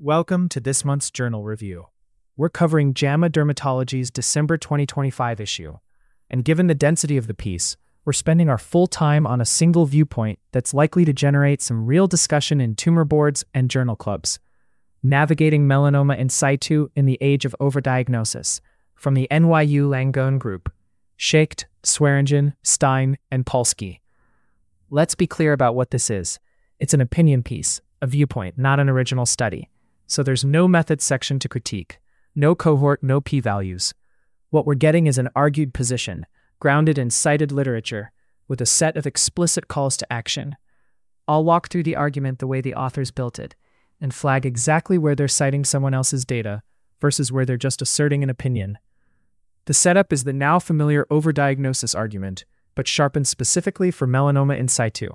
Welcome to this month's journal review. We're covering JAMA Dermatology's December 2025 issue, and given the density of the piece, we're spending our full time on a single viewpoint that's likely to generate some real discussion in tumor boards and journal clubs. Navigating Melanoma in Situ in the Age of Overdiagnosis, from the NYU Langone Group, Schacht, Swearingen, Stein, and Polsky. Let's be clear about what this is. It's an opinion piece, a viewpoint, not an original study. So there's no methods section to critique, no cohort, no p-values. What we're getting is an argued position, grounded in cited literature, with a set of explicit calls to action. I'll walk through the argument the way the authors built it, and flag exactly where they're citing someone else's data versus where they're just asserting an opinion. The setup is the now familiar overdiagnosis argument, but sharpened specifically for melanoma in situ.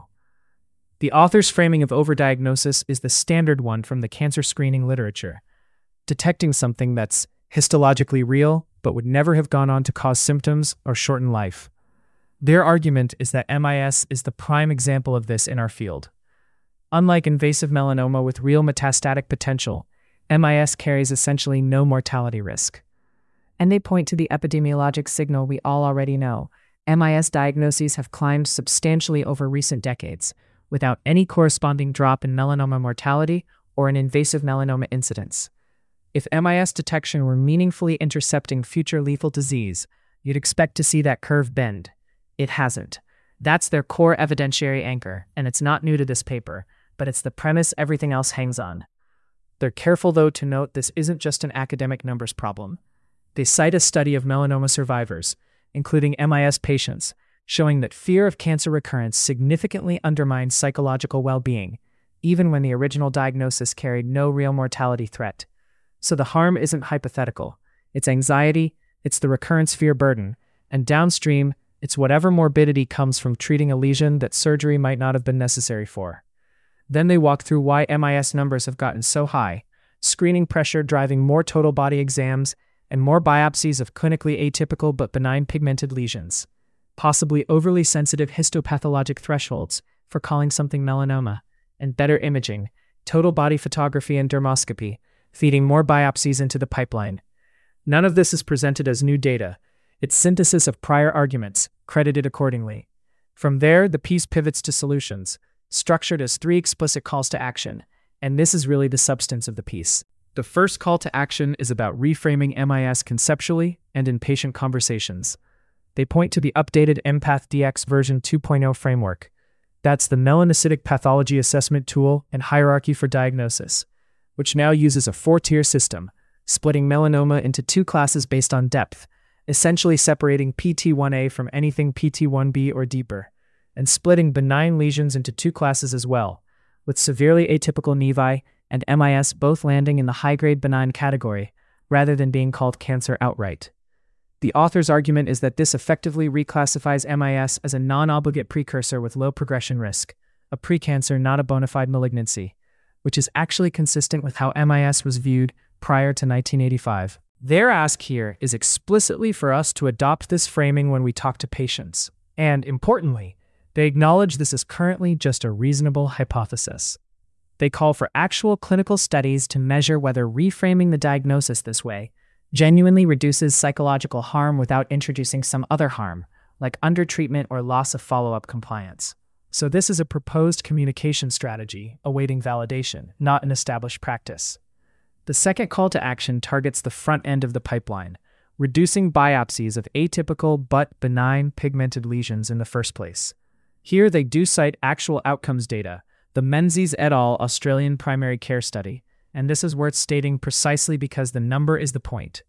The author's framing of overdiagnosis is the standard one from the cancer screening literature, detecting something that's histologically real but would never have gone on to cause symptoms or shorten life. Their argument is that MIS is the prime example of this in our field. Unlike invasive melanoma with real metastatic potential, MIS carries essentially no mortality risk. And they point to the epidemiologic signal we all already know. MIS diagnoses have climbed substantially over recent decades, without any corresponding drop in melanoma mortality or in invasive melanoma incidence. If MIS detection were meaningfully intercepting future lethal disease, you'd expect to see that curve bend. It hasn't. That's their core evidentiary anchor, and it's not new to this paper, but it's the premise everything else hangs on. They're careful, though, to note this isn't just an academic numbers problem. They cite a study of melanoma survivors, including MIS patients, showing that fear of cancer recurrence significantly undermines psychological well-being, even when the original diagnosis carried no real mortality threat. So the harm isn't hypothetical. It's anxiety, it's the recurrence fear burden, and downstream, it's whatever morbidity comes from treating a lesion that surgery might not have been necessary for. Then they walk through why MIS numbers have gotten so high, screening pressure driving more total body exams and more biopsies of clinically atypical but benign pigmented lesions, possibly overly sensitive histopathologic thresholds for calling something melanoma, and better imaging, total body photography and dermoscopy, feeding more biopsies into the pipeline. None of this is presented as new data. It's synthesis of prior arguments, credited accordingly. From there, the piece pivots to solutions, structured as 3 explicit calls to action, and this is really the substance of the piece. The first call to action is about reframing MIS conceptually and in patient conversations. They point to the updated Empath DX version 2.0 framework. That's the melanocytic pathology assessment tool and hierarchy for diagnosis, which now uses a 4-tier system, splitting melanoma into 2 classes based on depth, essentially separating PT1A from anything PT1B or deeper, and splitting benign lesions into 2 classes as well, with severely atypical nevi and MIS both landing in the high-grade benign category, rather than being called cancer outright. The author's argument is that this effectively reclassifies MIS as a non-obligate precursor with low progression risk, a precancer, not a bona fide malignancy, which is actually consistent with how MIS was viewed prior to 1985. Their ask here is explicitly for us to adopt this framing when we talk to patients, and, importantly, they acknowledge this is currently just a reasonable hypothesis. They call for actual clinical studies to measure whether reframing the diagnosis this way genuinely reduces psychological harm without introducing some other harm, like undertreatment or loss of follow-up compliance. So this is a proposed communication strategy awaiting validation, not an established practice. The second call to action targets the front end of the pipeline, reducing biopsies of atypical but benign pigmented lesions in the first place. Here they do cite actual outcomes data, the Menzies et al. Australian primary care study, and this is worth stating precisely because the number is the point.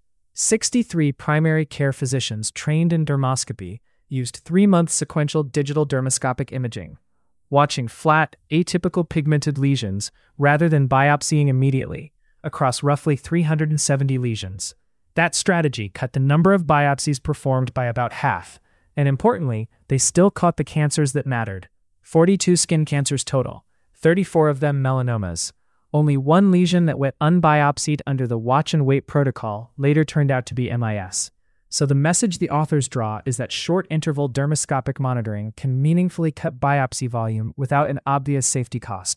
63 primary care physicians trained in dermoscopy used 3-month sequential digital dermoscopic imaging, watching flat, atypical pigmented lesions rather than biopsying immediately, across roughly 370 lesions. That strategy cut the number of biopsies performed by about half, and importantly, they still caught the cancers that mattered. 42 skin cancers total, 34 of them melanomas. Only 1 lesion that went unbiopsied under the watch-and-wait protocol later turned out to be MIS. So the message the authors draw is that short-interval dermoscopic monitoring can meaningfully cut biopsy volume without an obvious safety cost,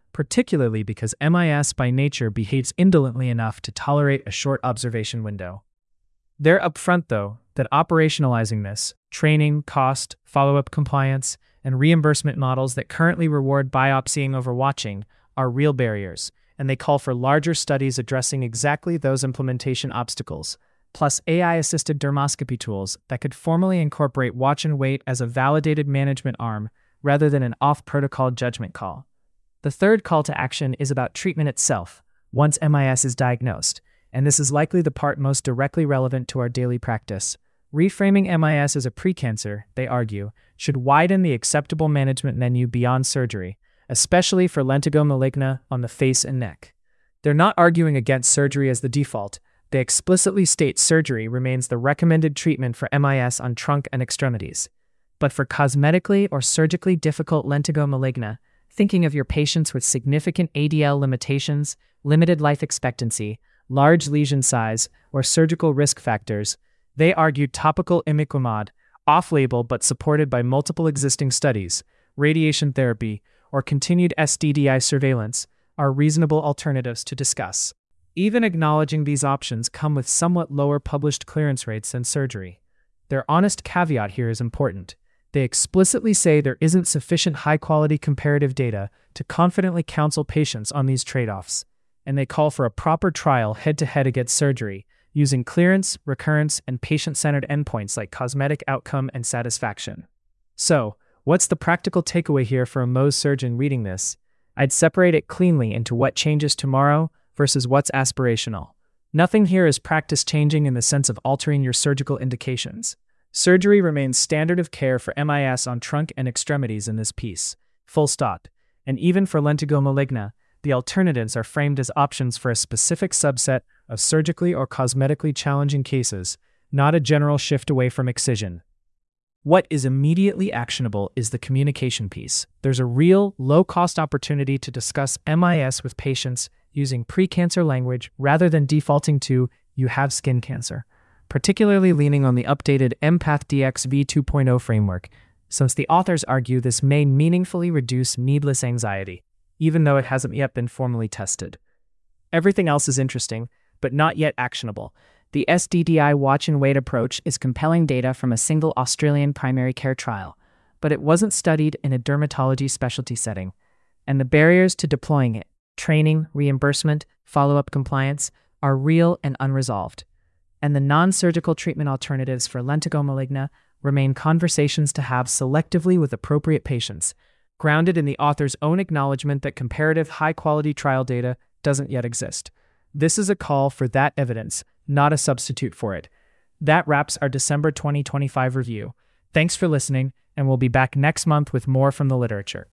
particularly because MIS by nature behaves indolently enough to tolerate a short observation window. They're upfront, though, that operationalizing this, training, cost, follow-up compliance, and reimbursement models that currently reward biopsying over watching are real barriers, and they call for larger studies addressing exactly those implementation obstacles, plus AI-assisted dermoscopy tools that could formally incorporate watch and wait as a validated management arm rather than an off-protocol judgment call. The third call to action is about treatment itself, once MIS is diagnosed, and this is likely the part most directly relevant to our daily practice. Reframing MIS as a precancer, they argue, should widen the acceptable management menu beyond surgery, especially for lentigo maligna on the face and neck. They're not arguing against surgery as the default. They explicitly state surgery remains the recommended treatment for MIS on trunk and extremities. But for cosmetically or surgically difficult lentigo maligna, thinking of your patients with significant ADL limitations, limited life expectancy, large lesion size, or surgical risk factors, they argue topical imiquimod, off-label but supported by multiple existing studies, radiation therapy, or continued SDDI surveillance, are reasonable alternatives to discuss. Even acknowledging these options come with somewhat lower published clearance rates than surgery. Their honest caveat here is important. They explicitly say there isn't sufficient high-quality comparative data to confidently counsel patients on these trade-offs, and they call for a proper trial head-to-head against surgery, using clearance, recurrence, and patient-centered endpoints like cosmetic outcome and satisfaction. So, what's the practical takeaway here for a Mohs surgeon reading this? I'd separate it cleanly into what changes tomorrow versus what's aspirational. Nothing here is practice-changing in the sense of altering your surgical indications. Surgery remains standard of care for MIS on trunk and extremities in this piece, full stop. And even for lentigo maligna, the alternatives are framed as options for a specific subset of surgically or cosmetically challenging cases, not a general shift away from excision. What is immediately actionable is the communication piece. There's a real, low-cost opportunity to discuss MIS with patients using precancer language rather than defaulting to, "you have skin cancer," particularly leaning on the updated EmpathDX v2.0 framework, since the authors argue this may meaningfully reduce needless anxiety, even though it hasn't yet been formally tested. Everything else is interesting, but not yet actionable. The SDDI watch and wait approach is compelling data from a single Australian primary care trial, but it wasn't studied in a dermatology specialty setting, and the barriers to deploying it, training, reimbursement, follow-up compliance, are real and unresolved. And the non-surgical treatment alternatives for lentigo maligna remain conversations to have selectively with appropriate patients, grounded in the author's own acknowledgement that comparative high-quality trial data doesn't yet exist. This is a call for that evidence, not a substitute for it. That wraps our December 2025 review. Thanks for listening, and we'll be back next month with more from the literature.